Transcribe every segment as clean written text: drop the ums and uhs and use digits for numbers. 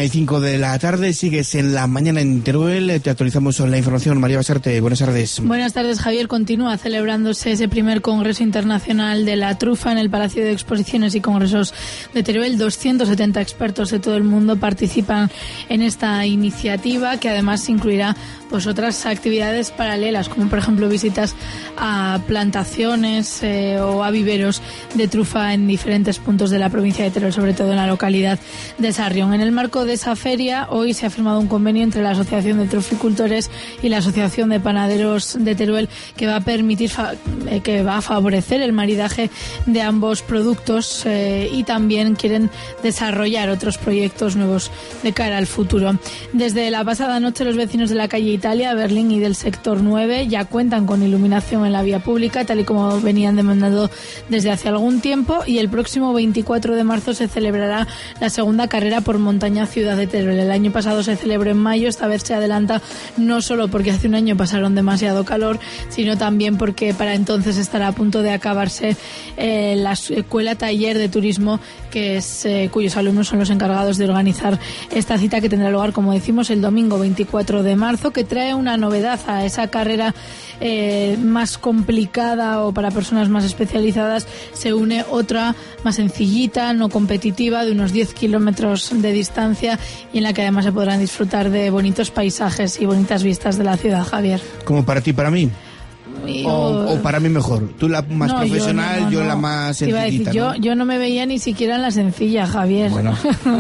1:05 de la tarde, sigues en La Mañana en Teruel, te actualizamos la información. María Basarte, buenas tardes. Buenas tardes, Javier. Continúa celebrándose ese primer Congreso Internacional de la Trufa en el Palacio de Exposiciones y Congresos de Teruel. 270 expertos de todo el mundo participan en esta iniciativa, que además incluirá pues otras actividades paralelas, como por ejemplo visitas a plantaciones o a viveros de trufa en diferentes puntos de la provincia de Teruel, sobre todo en la localidad de Sarrión. En el marco de esa feria, hoy se ha firmado un convenio entre la Asociación de Truficultores y la Asociación de Panaderos de Teruel que va a permitir, que va a favorecer el maridaje de ambos productos y también quieren desarrollar otros proyectos nuevos de cara al futuro. Desde la pasada noche, los vecinos de la calle Italia, Berlín y del sector 9 ya cuentan con iluminación en la vía pública, tal y como venían demandando desde hace algún tiempo, y el próximo 24 de marzo se celebrará la segunda carrera por montaña Ciudad de Teruel. El año pasado se celebró en mayo, esta vez se adelanta no solo porque hace un año pasaron demasiado calor, sino también porque para entonces estará a punto de acabarse la escuela taller de turismo, que es cuyos alumnos son los encargados de organizar esta cita, que tendrá lugar, como decimos, el domingo 24 de marzo, que trae una novedad a esa carrera más complicada o para personas más especializadas. Se une otra más sencillita, no competitiva, de unos 10 kilómetros de distancia, y en la que además se podrán disfrutar de bonitos paisajes y bonitas vistas de la ciudad, Javier. ¿Como para ti, para mí? O para mí mejor. Tú la más profesional, yo la más sencillita. Iba a decir, yo no me veía ni siquiera en la sencilla, Javier. Bueno.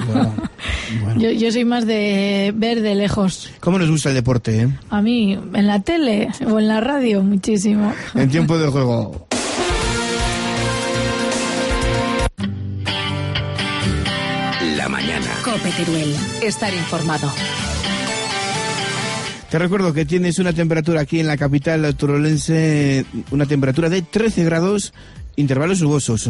Yo soy más de ver de lejos. ¿Cómo nos gusta el deporte, A mí, en la tele o en la radio, muchísimo. En tiempo de juego. La mañana. COPE Teruel. Estar informado. Te recuerdo que tienes una temperatura aquí en la capital turolense, una temperatura de 13 grados, intervalos nubosos.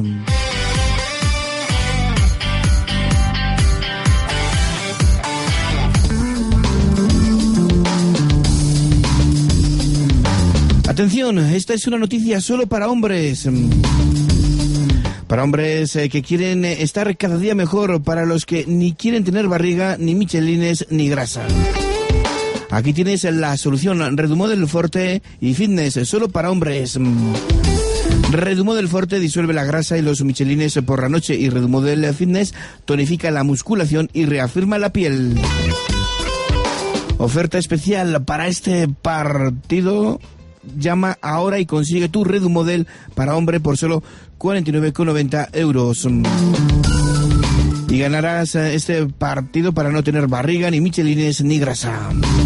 Atención, esta es una noticia solo para hombres. Para hombres que quieren estar cada día mejor, para los que ni quieren tener barriga, ni michelines, ni grasa. Aquí tienes la solución, Redumodel Forte y Fitness, solo para hombres. Redumodel Forte disuelve la grasa y los michelines por la noche, y Redumodel Fitness tonifica la musculación y reafirma la piel. Oferta especial para este partido. Llama ahora y consigue tu Redumodel para hombre por solo 49,90 euros. Y ganarás este partido para no tener barriga, ni michelines, ni grasa.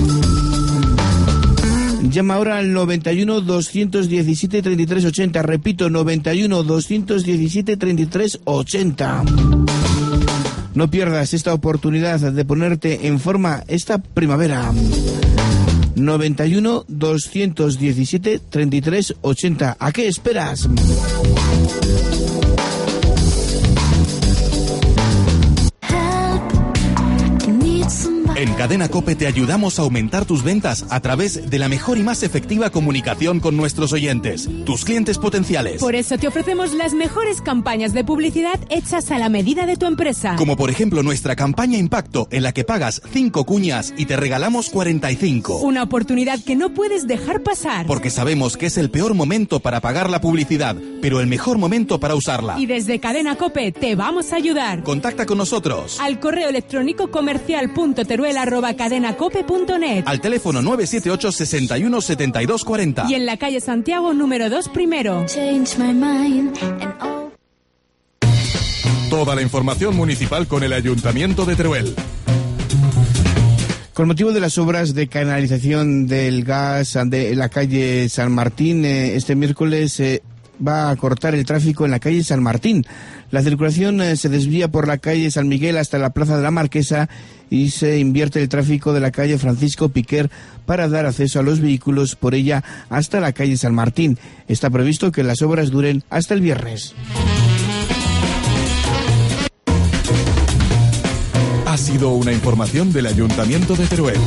Llama ahora al 91 217 33 80. Repito, 91 217 33 80. No pierdas esta oportunidad de ponerte en forma esta primavera. 91 217 33 80. ¿A qué esperas? En Cadena COPE te ayudamos a aumentar tus ventas a través de la mejor y más efectiva comunicación con nuestros oyentes, tus clientes potenciales. Por eso te ofrecemos las mejores campañas de publicidad hechas a la medida de tu empresa. Como por ejemplo nuestra campaña Impacto, en la que pagas 5 cuñas y te regalamos 45. Una oportunidad que no puedes dejar pasar. Porque sabemos que es el peor momento para pagar la publicidad, pero el mejor momento para usarla. Y desde Cadena COPE te vamos a ayudar. Contacta con nosotros. Al correo electrónico comercial.teruel@cadenacope.net. Al teléfono 978 61 72 40. Y en la calle Santiago, número 2 primero. Toda la información municipal con el Ayuntamiento de Teruel. Con motivo de las obras de canalización del gas de la calle San Martín, este miércoles va a cortar el tráfico en la calle San Martín. La circulación se desvía por la calle San Miguel hasta la Plaza de la Marquesa y se invierte el tráfico de la calle Francisco Piquer para dar acceso a los vehículos por ella hasta la calle San Martín. Está previsto que las obras duren hasta el viernes. Ha sido una información del Ayuntamiento de Teruel.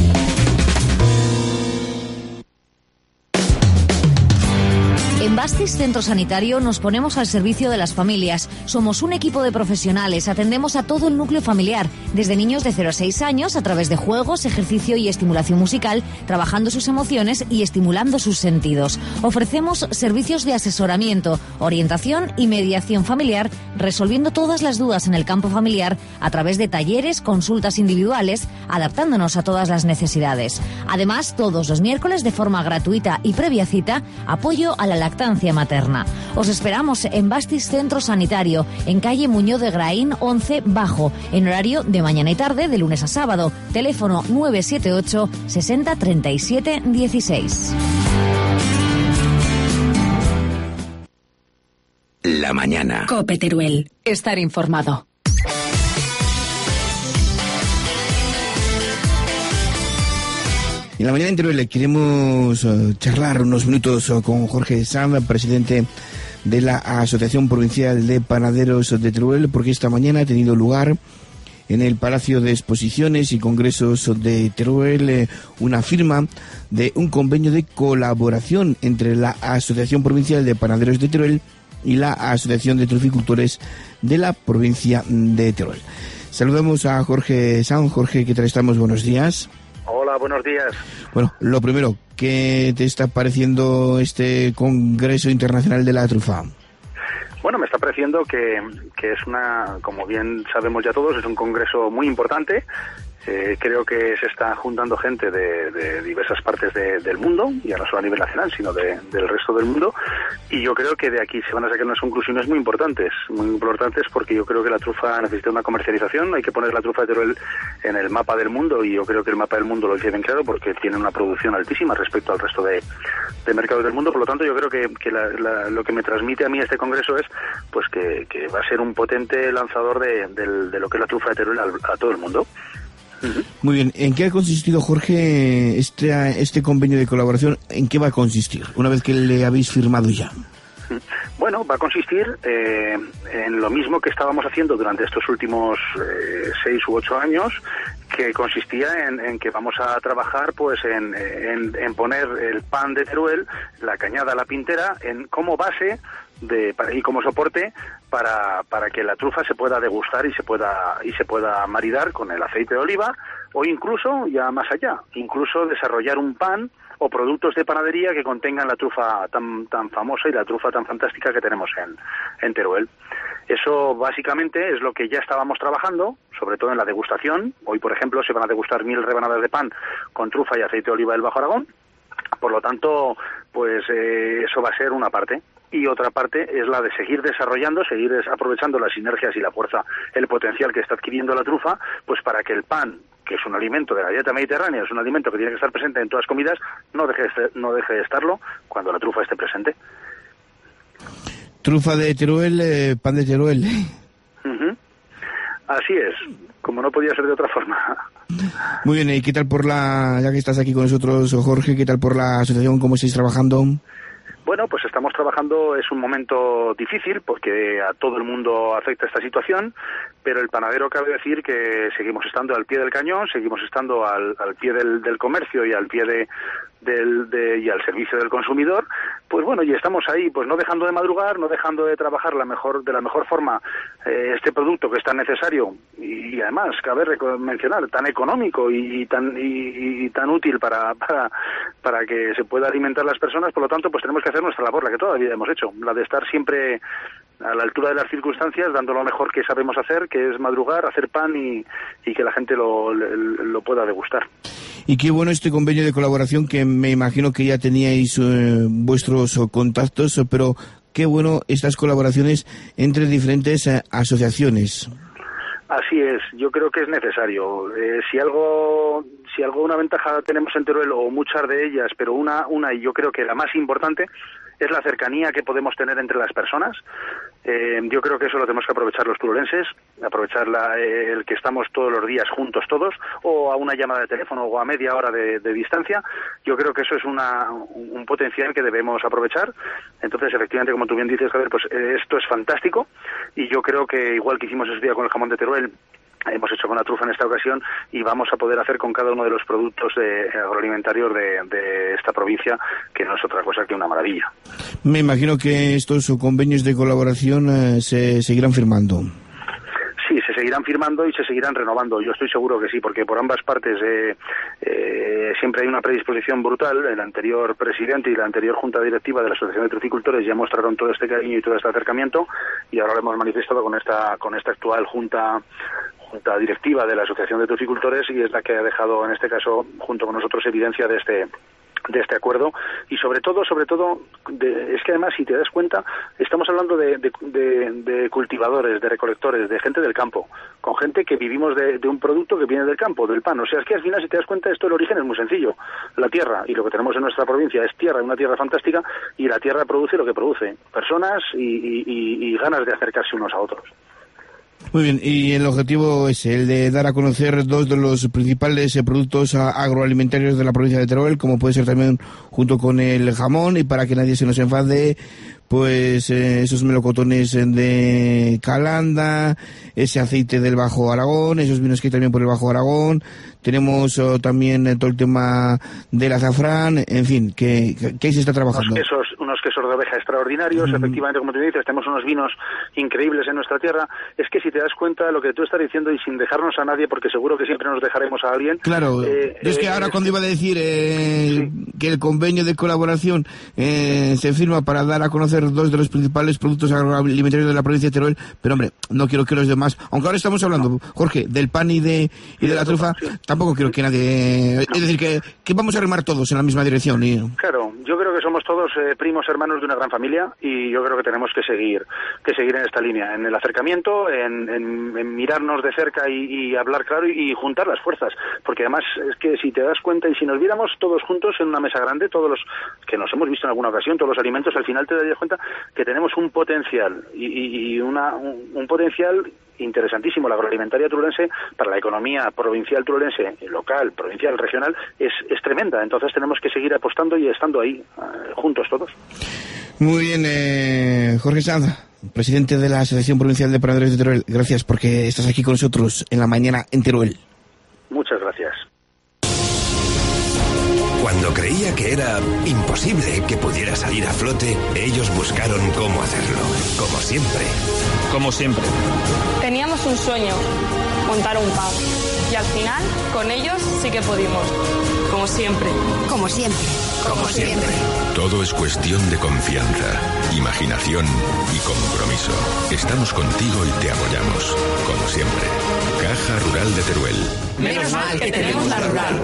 Envases Bastis Centro Sanitario nos ponemos al servicio de las familias. Somos un equipo de profesionales, atendemos a todo el núcleo familiar, desde niños de 0 a 6 años, a través de juegos, ejercicio y estimulación musical, trabajando sus emociones y estimulando sus sentidos. Ofrecemos servicios de asesoramiento, orientación y mediación familiar, resolviendo todas las dudas en el campo familiar a través de talleres, consultas individuales, adaptándonos a todas las necesidades. Además, todos los miércoles, de forma gratuita y previa cita, apoyo a la lactancia materna. Os esperamos en Bastis Centro Sanitario, en calle Muñoz de Graín 11 Bajo, en horario de mañana y tarde, de lunes a sábado. Teléfono 978 60 37 16. La mañana. COPE Teruel. Estar informado. En la mañana en Teruel queremos charlar unos minutos con Jorge Sanz, presidente de la Asociación Provincial de Panaderos de Teruel, porque esta mañana ha tenido lugar en el Palacio de Exposiciones y Congresos de Teruel una firma de un convenio de colaboración entre la Asociación Provincial de Panaderos de Teruel y la Asociación de Truficultores de la provincia de Teruel. Saludamos a Jorge Sanz. Jorge, ¿qué tal estamos? Buenos días. Hola, buenos días. Bueno, lo primero, ¿qué te está pareciendo este Congreso Internacional de la Trufa? Bueno, me está pareciendo que es como bien sabemos ya todos, es un congreso muy importante. Creo que se está juntando gente de diversas partes del mundo, ya no solo a nivel nacional, sino del resto del mundo, y yo creo que de aquí se van a sacar unas conclusiones muy importantes porque yo creo que la trufa necesita una comercialización, hay que poner la trufa de Teruel en el mapa del mundo, y yo creo que el mapa del mundo lo dice bien claro porque tiene una producción altísima respecto al resto de mercados del mundo. Por lo tanto, yo creo que lo que me transmite a mí este congreso es pues que va a ser un potente lanzador de lo que es la trufa de Teruel a todo el mundo. Muy bien, ¿en qué ha consistido, Jorge, este convenio de colaboración? ¿En qué va a consistir, una vez que le habéis firmado ya? Bueno, va a consistir en lo mismo que estábamos haciendo durante estos últimos 6 u 8 años, que consistía en que vamos a trabajar pues en poner el pan de Teruel, la cañada, la pintera, como base y como soporte para que la trufa se pueda degustar y se pueda maridar con el aceite de oliva, o incluso, ya más allá, incluso desarrollar un pan o productos de panadería que contengan la trufa tan famosa y la trufa tan fantástica que tenemos en Teruel. Eso básicamente es lo que ya estábamos trabajando, sobre todo en la degustación. Hoy, por ejemplo, se van a degustar 1000 rebanadas de pan con trufa y aceite de oliva del Bajo Aragón. Por lo tanto, pues eso va a ser una parte. Y otra parte es la de seguir desarrollando, seguir aprovechando las sinergias y la fuerza, el potencial que está adquiriendo la trufa, pues para que el pan, que es un alimento de la dieta mediterránea, es un alimento que tiene que estar presente en todas las comidas, no deje de estarlo cuando la trufa esté presente. Trufa de Teruel, pan de Teruel. Uh-huh. Así es, como no podía ser de otra forma. Muy bien, ¿y qué tal ya que estás aquí con nosotros, Jorge, qué tal por la asociación, cómo estáis trabajando? Bueno, pues estamos trabajando, es un momento difícil porque a todo el mundo afecta esta situación, pero el panadero cabe decir que seguimos estando al pie del cañón, seguimos estando al pie del comercio y al pie y al servicio del consumidor, pues bueno, y estamos ahí, pues no dejando de madrugar, no dejando de trabajar de la mejor forma este producto que es tan necesario y además, cabe mencionar, tan económico y tan útil para que se pueda alimentar las personas. Por lo tanto, pues tenemos que hacer nuestra labor, la que todavía hemos hecho, la de estar siempre a la altura de las circunstancias, dando lo mejor que sabemos hacer, que es madrugar, hacer pan y que la gente lo pueda degustar. Y qué bueno este convenio de colaboración, que me imagino que ya teníais vuestros contactos, pero qué bueno estas colaboraciones entre diferentes asociaciones. Así es, yo creo que es necesario. Si una ventaja tenemos en Teruel, o muchas de ellas, pero una y yo creo que la más importante, es la cercanía que podemos tener entre las personas. Yo creo que eso lo tenemos que aprovechar los turulenses, aprovechar el que estamos todos los días juntos todos, o a una llamada de teléfono o a media hora de distancia. Yo creo que eso es un potencial que debemos aprovechar. Entonces, efectivamente, como tú bien dices, Javier, pues esto es fantástico, y yo creo que igual que hicimos ese día con el jamón de Teruel, hemos hecho con la trufa en esta ocasión y vamos a poder hacer con cada uno de los productos agroalimentarios de esta provincia, que no es otra cosa que una maravilla. Me imagino que estos convenios de colaboración se seguirán firmando. Sí, se seguirán firmando y se seguirán renovando. Yo estoy seguro que sí, porque por ambas partes siempre hay una predisposición brutal. El anterior presidente y la anterior junta directiva de la Asociación de Truficultores ya mostraron todo este cariño y todo este acercamiento, y ahora lo hemos manifestado con esta actual junta directiva de la Asociación de Truficultores, y es la que ha dejado, en este caso, junto con nosotros, evidencia de este acuerdo. Y sobre todo es que además, si te das cuenta, estamos hablando de cultivadores, de recolectores, de gente del campo, con gente que vivimos de un producto que viene del campo, del pan. O sea, es que al final, si te das cuenta, esto, el origen es muy sencillo: la tierra. Y lo que tenemos en nuestra provincia es tierra, una tierra fantástica, y la tierra produce lo que produce: personas y ganas de acercarse unos a otros. Muy bien, y el objetivo es el de dar a conocer dos de los principales productos agroalimentarios de la provincia de Teruel, como puede ser también, junto con el jamón, y para que nadie se nos enfade, pues esos melocotones de Calanda, ese aceite del Bajo Aragón, esos vinos que hay también por el Bajo Aragón. Tenemos también todo el tema del azafrán, en fin, que ahí se está trabajando. Unos quesos de oveja extraordinarios, efectivamente, como tú dices, tenemos unos vinos increíbles en nuestra tierra. Es que si te das cuenta lo que tú estás diciendo, y sin dejarnos a nadie, porque seguro que siempre nos dejaremos a alguien. Claro, yo es que ahora cuando iba a decir que el convenio de colaboración se firma para dar a conocer dos de los principales productos agroalimentarios de la provincia de Teruel, pero hombre, no quiero que los demás, aunque ahora estamos hablando, Jorge, del pan y de la trufa, sí. Tampoco quiero que nadie, es decir, que vamos a remar todos en la misma dirección. Claro, yo creo que somos todos primos hermanos de una gran familia, y yo creo que tenemos que seguir en esta línea, en el acercamiento, en mirarnos de cerca y hablar claro y juntar las fuerzas, porque además es que si te das cuenta, y si nos viéramos todos juntos en una mesa grande, todos los que nos hemos visto en alguna ocasión, todos los alimentos, al final te darías cuenta que tenemos un potencial y un potencial interesantísimo. La agroalimentaria turulense, para la economía provincial turulense, local, provincial, regional, es tremenda. Entonces tenemos que seguir apostando y estando ahí, juntos todos. Muy bien, Jorge Sanz, presidente de la Asociación Provincial de Panaderos de Teruel. Gracias porque estás aquí con nosotros en la mañana en Teruel. Muchas gracias. Cuando creía que era imposible que pudiera salir a flote, ellos buscaron cómo hacerlo, como siempre. Como siempre. Teníamos un sueño, montar un pub. Y al final, con ellos sí que pudimos. Como siempre. Como siempre. Como siempre. Todo es cuestión de confianza, imaginación y compromiso. Estamos contigo y te apoyamos, como siempre. Caja Rural de Teruel. Menos mal que tenemos la rural.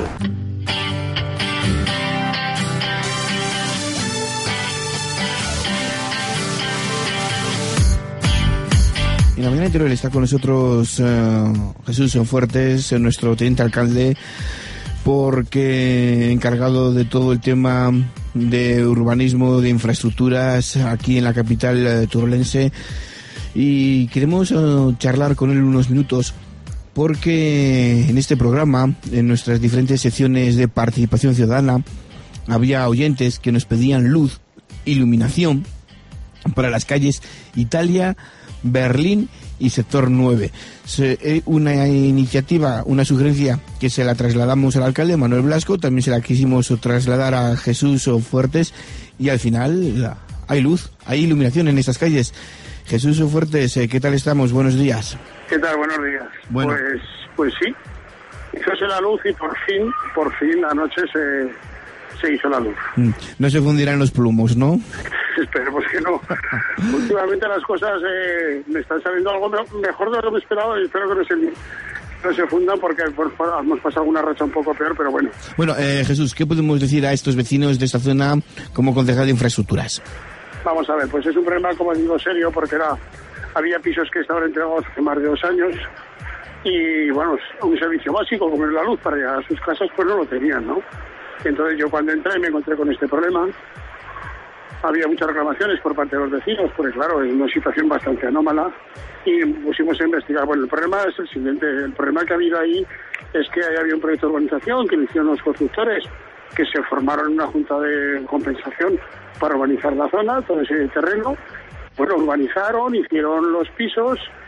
En la mañana de Teruel está con nosotros Jesús Fuertes, nuestro teniente alcalde, porque encargado de todo el tema de urbanismo, de infraestructuras aquí en la capital turulense, y queremos charlar con él unos minutos, porque en este programa, en nuestras diferentes secciones de participación ciudadana, había oyentes que nos pedían luz, iluminación para las calles Italia, Berlín y Sector 9. Una iniciativa, una sugerencia que se la trasladamos al alcalde Manuel Blasco, también se la quisimos trasladar a Jesús Fuertes, y al final hay luz, hay iluminación en estas calles. Jesús Fuertes, ¿qué tal estamos? Buenos días. ¿Qué tal? Buenos días. Bueno. Pues sí, hizo la luz y por fin anoche se hizo la luz. No se fundirán los plumos, ¿no? Esperemos que no. Últimamente las cosas me están saliendo algo mejor de lo que me esperaba, y espero que no se fundan, porque hemos pasado una racha un poco peor, pero bueno. Bueno, Jesús, ¿qué podemos decir a estos vecinos de esta zona como concejal de infraestructuras? Vamos a ver, pues es un problema, como digo, serio, porque había pisos que estaban entregados hace más de 2 años, y bueno, un servicio básico como es la luz para llegar a sus casas, pues no lo tenían, ¿no? Entonces yo cuando entré me encontré con este problema. Había muchas reclamaciones por parte de los vecinos, porque claro, es una situación bastante anómala, y pusimos a investigar. Bueno, el problema es el siguiente: el problema que ha habido ahí es que ahí había un proyecto de urbanización que lo hicieron los constructores, que se formaron en una junta de compensación para urbanizar la zona, todo ese terreno. Bueno, urbanizaron, hicieron los pisos,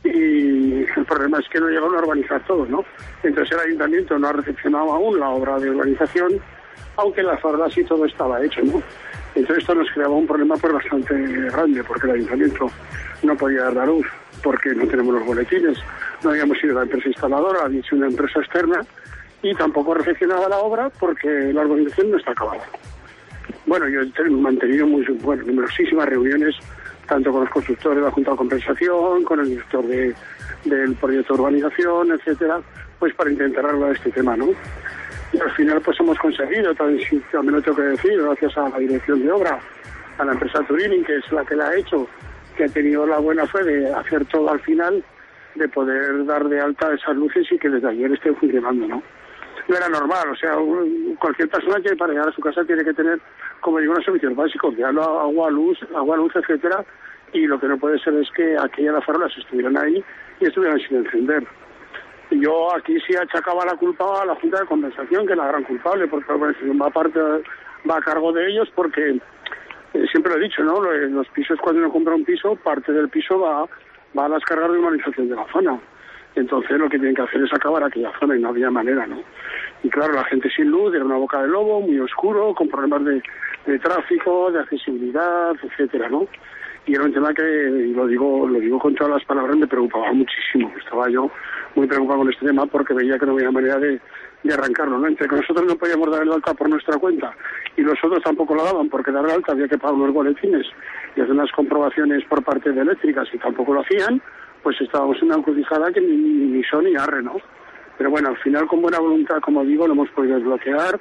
y el problema es que no llegaron a urbanizar todo, ¿no? Entonces el ayuntamiento no ha recepcionado aún la obra de urbanización, aunque en las farolas sí todo estaba hecho, ¿no? Entonces esto nos creaba un problema pues bastante grande, porque el ayuntamiento no podía dar la luz, porque no tenemos los boletines, no habíamos sido la empresa instaladora, había sido una empresa externa, y tampoco recepcionaba la obra porque la urbanización no está acabada. Bueno, yo he mantenido numerosísimas reuniones, tanto con los constructores de la Junta de Compensación, con el director del proyecto de urbanización, etcétera, pues para intentar arreglar este tema, ¿no? Y al final pues hemos conseguido, también lo tengo que decir, gracias a la dirección de obra, a la empresa Turini, que es la que la ha hecho, que ha tenido la buena fe de hacer todo al final, de poder dar de alta esas luces y que desde ayer estén funcionando, ¿no? No era normal, o sea, cualquier persona que para llegar a su casa tiene que tener, como digo, unos servicios básicos, de agua, luz, etcétera, y lo que no puede ser es que aquellas las farolas estuvieran ahí y estuvieran sin encender. Y yo aquí sí achacaba la culpa a la Junta de Compensación, que es la gran culpable, porque la urbanización va a cargo de ellos, porque siempre lo he dicho, ¿no? Los pisos, cuando uno compra un piso, parte del piso va a las cargas de urbanización de la zona. Entonces lo que tienen que hacer es acabar aquella zona y no había manera, ¿no? Y claro, la gente sin luz, era una boca de lobo, muy oscuro, con problemas de tráfico, de accesibilidad, etcétera, ¿no? Y era un tema que, lo digo con todas las palabras, me preocupaba muchísimo. Estaba yo muy preocupado con este tema porque veía que no había manera de arrancarlo, ¿no? Entre que nosotros no podíamos dar el alta por nuestra cuenta y los otros tampoco lo daban, porque dar el alta había que pagar unos boletines y hacer unas comprobaciones por parte de eléctricas y tampoco lo hacían, pues estábamos en una encrucijada que ni son ni arre, ¿no? Pero bueno, al final con buena voluntad, como digo, lo hemos podido desbloquear.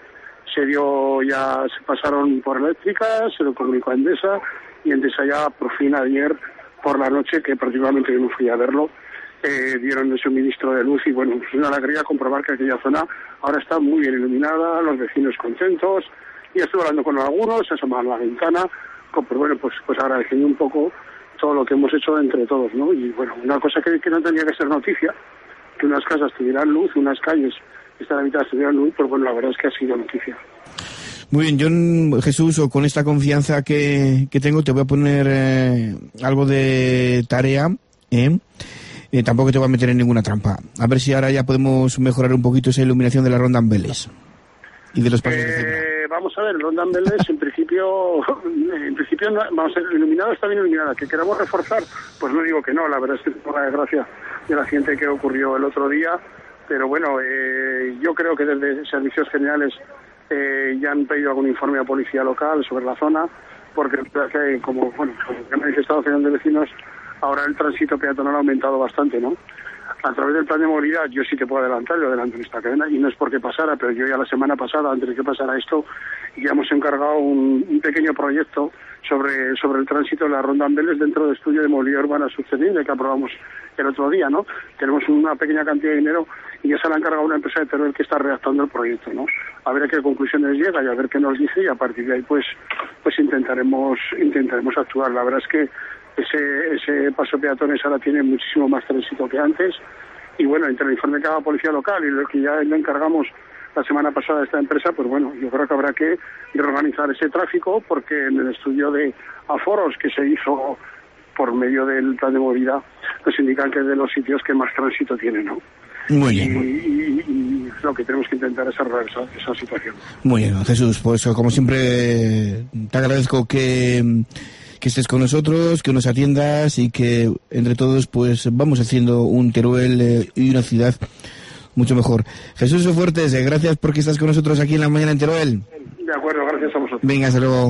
Se pasaron por eléctricas, se lo comunicó a Endesa, y Endesa ya por fin ayer por la noche, que particularmente yo no fui a verlo, dieron el suministro de luz y bueno, es una alegría comprobar que aquella zona ahora está muy bien iluminada, los vecinos contentos, y estuve hablando con algunos, se asomaban a la ventana, pues bueno, pues agradeciendo un poco todo lo que hemos hecho entre todos, ¿no? Y bueno, una cosa que no tenía que ser noticia, que unas casas tuvieran luz, unas calles están habitadas tuvieran luz, pues bueno, la verdad es que ha sido noticia. Muy bien, yo, Jesús, o con esta confianza que tengo, te voy a poner algo de tarea, tampoco te voy a meter en ninguna trampa. A ver si ahora ya podemos mejorar un poquito esa iluminación de la Ronda Ambeles y de los pasos de cebra. Vamos a ver, Ronda Ambeles en principio vamos a ver, iluminada está bien iluminada. ¿Que queramos reforzar? Pues no digo que no, la verdad es que es por la desgracia del accidente que ocurrió el otro día, pero bueno, yo creo que desde Servicios Generales ya han pedido algún informe a Policía Local sobre la zona, porque como ha manifestado la Asociación de Vecinos, ahora el tránsito peatonal ha aumentado bastante, ¿no? A través del plan de movilidad, yo sí te puedo adelantar, yo adelanto en esta cadena, y no es porque pasara, pero yo ya la semana pasada, antes de que pasara esto, ya hemos encargado un pequeño proyecto sobre el tránsito de la Ronda Ambeles dentro del estudio de movilidad urbana sostenible que aprobamos el otro día, ¿no? Tenemos una pequeña cantidad de dinero y ya se la ha encargado una empresa de Teruel que está redactando el proyecto, ¿no? A ver a qué conclusiones llega y a ver qué nos dice, y a partir de ahí pues intentaremos actuar. La verdad es que ese paso peatones ahora tiene muchísimo más tránsito que antes, y bueno, entre el informe que haga Policía Local y lo que ya le encargamos la semana pasada a esta empresa, pues bueno, yo creo que habrá que reorganizar ese tráfico, porque en el estudio de aforos que se hizo por medio del plan de movilidad nos indican que es de los sitios que más tránsito tienen, ¿no? Muy bien. Y lo que tenemos que intentar es arreglar esa situación. Muy bien, Jesús, pues como siempre te agradezco que estés con nosotros, que nos atiendas y que entre todos pues vamos haciendo un Teruel y una ciudad mucho mejor. Jesús Fuertes, gracias porque estás con nosotros aquí en la mañana en Teruel. De acuerdo, gracias a vosotros. Venga, hasta luego.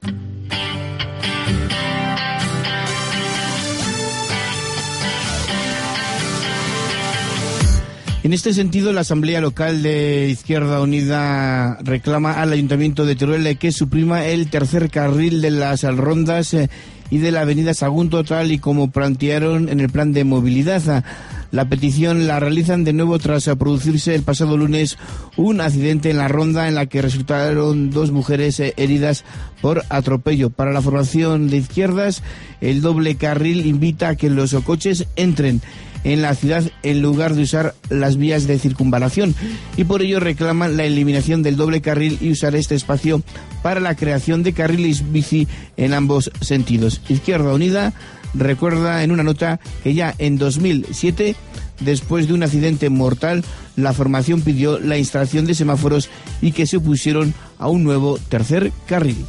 En este sentido, la Asamblea Local de Izquierda Unida reclama al Ayuntamiento de Teruel que suprima el tercer carril de las rondas y de la avenida Sagunto, tal y como plantearon en el plan de movilidad. La petición la realizan de nuevo tras producirse el pasado lunes un accidente en la ronda en la que resultaron 2 mujeres heridas por atropello. Para la formación de izquierdas, el doble carril invita a que los coches entren en la ciudad en lugar de usar las vías de circunvalación, y por ello reclaman la eliminación del doble carril y usar este espacio para la creación de carriles bici en ambos sentidos. Izquierda Unida recuerda en una nota que ya en 2007, después de un accidente mortal, la formación pidió la instalación de semáforos y que se opusieron a un nuevo tercer carril.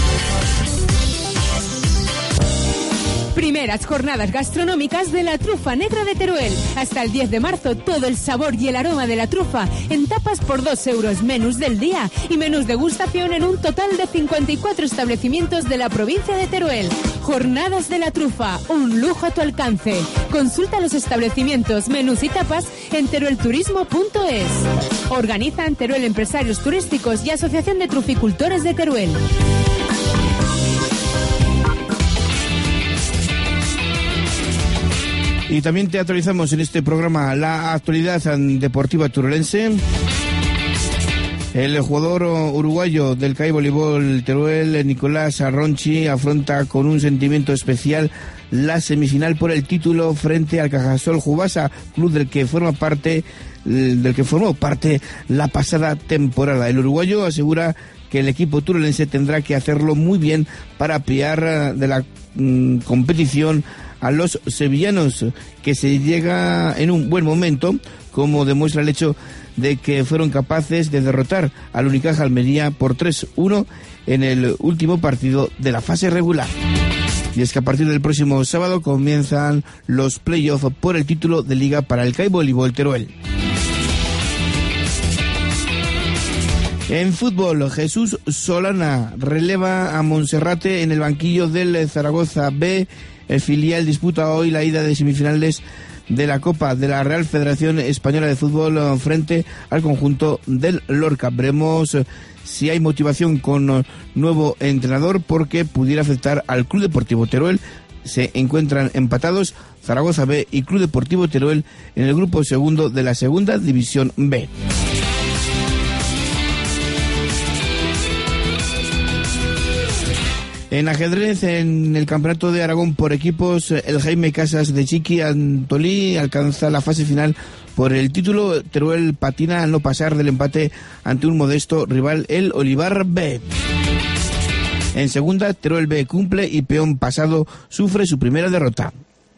Primeras jornadas gastronómicas de la trufa negra de Teruel. Hasta el 10 de marzo, todo el sabor y el aroma de la trufa en tapas por 2 euros, menús del día y menús degustación en un total de 54 establecimientos de la provincia de Teruel. Jornadas de la trufa, un lujo a tu alcance. Consulta los establecimientos, menús y tapas en teruelturismo.es. Organizan Teruel Empresarios Turísticos y Asociación de Truficultores de Teruel. Y también te actualizamos en este programa la actualidad deportiva turolense. El jugador uruguayo del CAI Voleibol Teruel, Nicolás Arronchi, afronta con un sentimiento especial la semifinal por el título frente al Cajasol Jubasa, club del que formó parte la pasada temporada. El uruguayo asegura que el equipo turolense tendrá que hacerlo muy bien para pillar de la competición a los sevillanos, que se llega en un buen momento, como demuestra el hecho de que fueron capaces de derrotar al Unicaja Almería por 3-1 en el último partido de la fase regular. Y es que a partir del próximo sábado comienzan los playoffs por el título de liga para el CAI Voleibol Teruel. En fútbol, Jesús Solana releva a Monserrate en el banquillo del Zaragoza B. El filial disputa hoy la ida de semifinales de la Copa de la Real Federación Española de Fútbol frente al conjunto del Lorca. Veremos si hay motivación con nuevo entrenador, porque pudiera afectar al Club Deportivo Teruel. Se encuentran empatados Zaragoza B y Club Deportivo Teruel en el grupo segundo de la Segunda División B. En ajedrez, en el Campeonato de Aragón por equipos, el Jaime Casas de Chiqui Antolí alcanza la fase final por el título. Teruel patina al no pasar del empate ante un modesto rival, el Olivar B. En segunda, Teruel B cumple y peón pasado sufre su primera derrota.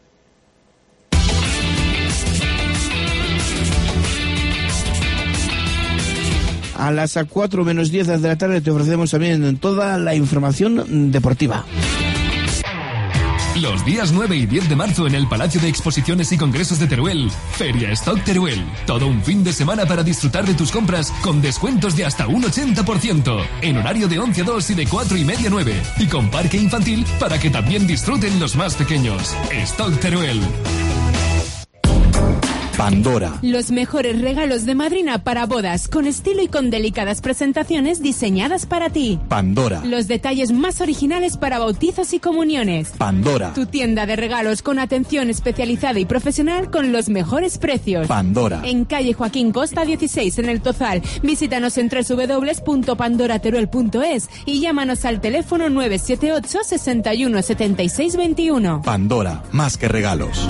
A las 4 menos 10 de la tarde te ofrecemos también toda la información deportiva. Los días 9 y 10 de marzo en el Palacio de Exposiciones y Congresos de Teruel, Feria Stock Teruel. Todo un fin de semana para disfrutar de tus compras con descuentos de hasta un 80%. En horario de 11 a 2 y de 4 y media a 9. Y con parque infantil para que también disfruten los más pequeños. Stock Teruel. Pandora. Los mejores regalos de madrina para bodas, con estilo y con delicadas presentaciones diseñadas para ti. Pandora. Los detalles más originales para bautizos y comuniones. Pandora. Tu tienda de regalos con atención especializada y profesional con los mejores precios. Pandora. En calle Joaquín Costa 16 en El Tozal. Visítanos en www.pandorateruel.es y llámanos al teléfono 978 61 76 21. Pandora, más que regalos.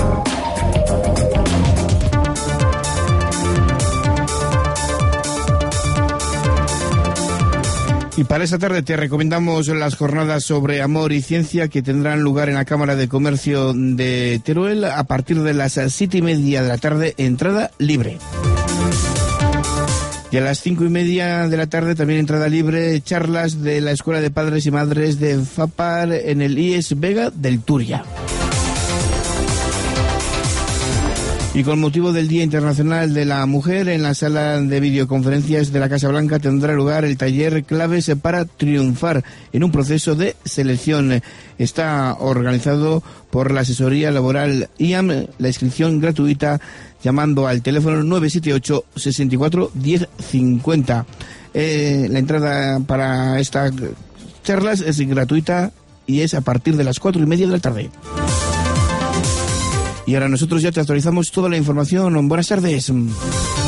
Y para esta tarde te recomendamos las jornadas sobre amor y ciencia que tendrán lugar en la Cámara de Comercio de Teruel a partir de las 7:30 de la tarde, entrada libre. Y a las 5:30 de la tarde también entrada libre, charlas de la Escuela de Padres y Madres de FAPAR en el IES Vega del Turia. Y con motivo del Día Internacional de la Mujer, en la sala de videoconferencias de la Casa Blanca tendrá lugar el taller Claves para triunfar en un proceso de selección. Está organizado por la asesoría laboral IAM, la inscripción gratuita llamando al teléfono 978 64 10 50. La entrada para estas charlas es gratuita y es a partir de las 4:30 de la tarde. Y ahora nosotros ya te actualizamos toda la información. Buenas tardes.